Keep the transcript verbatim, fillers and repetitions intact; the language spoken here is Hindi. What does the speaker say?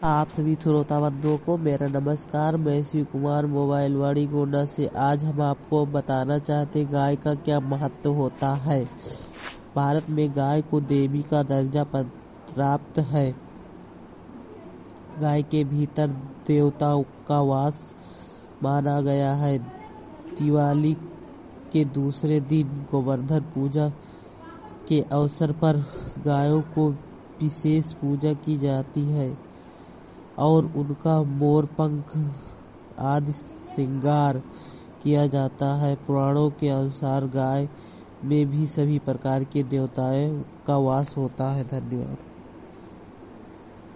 आप सभी श्रोता बंधुओं को मेरा नमस्कार। मैं शिव कुमार मोबाइल वाड़ी गोंडा से। आज हम आपको बताना चाहते हैं गाय का क्या महत्व होता है। भारत में गाय को देवी का दर्जा प्राप्त है। गाय के भीतर देवताओं का वास माना गया है। दिवाली के दूसरे दिन गोवर्धन पूजा के अवसर पर गायों को विशेष पूजा की जाती है और उनका मोर पंख आदि श्रृंगार किया जाता है। पुराणों के अनुसार गाय में भी सभी प्रकार के देवताओं का वास होता है। धन्यवाद।